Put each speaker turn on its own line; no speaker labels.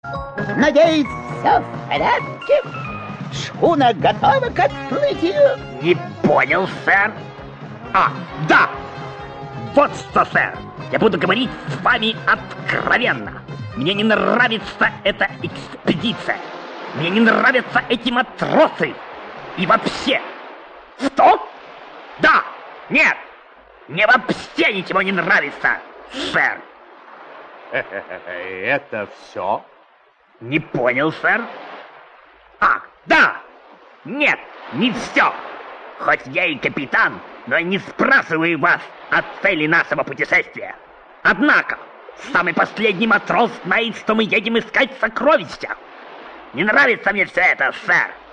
Надеюсь, все в порядке? Шхуна готова к отплытию?
Не понял, сэр. Да! Вот что, сэр! Я буду говорить с вами откровенно. Мне не нравится эта экспедиция. Мне не нравятся эти матросы. И вообще. Что? Да! Нет! Мне вообще ничего не нравится, сэр.
Это все?
Не понял, сэр. Да! Нет, не все. Хоть я и капитан, но я не спрашиваю вас о цели нашего путешествия. Однако, самый последний матрос знает, что мы едем искать сокровища. Не нравится мне все это, сэр.